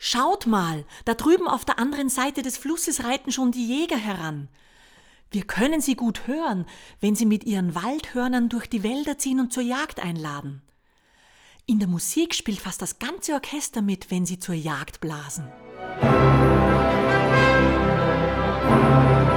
Schaut mal, da drüben auf der anderen Seite des Flusses reiten schon die Jäger heran. Wir können sie gut hören, wenn sie mit ihren Waldhörnern durch die Wälder ziehen und zur Jagd einladen. In der Musik spielt fast das ganze Orchester mit, wenn sie zur Jagd blasen.